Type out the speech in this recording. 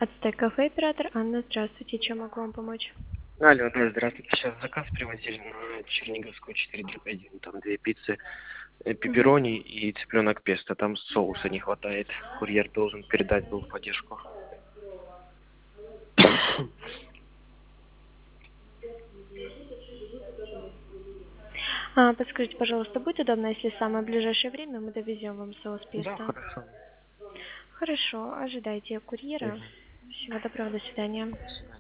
Ацтек кафе, оператор Анна, здравствуйте, чем могу вам помочь? Алло, да, здравствуйте. Сейчас заказ привозили на Черниговскую 4/1. Там две пиццы, Мгм. пепперони и цыпленок песто. Там соуса не хватает. Курьер должен передать был в поддержку. Подскажите, пожалуйста, будет удобно, если в самое ближайшее время мы довезем вам соус Да, песто? хорошо. Хорошо, ожидайте курьера. Мгм. Всего доброго, до свидания. До свидания.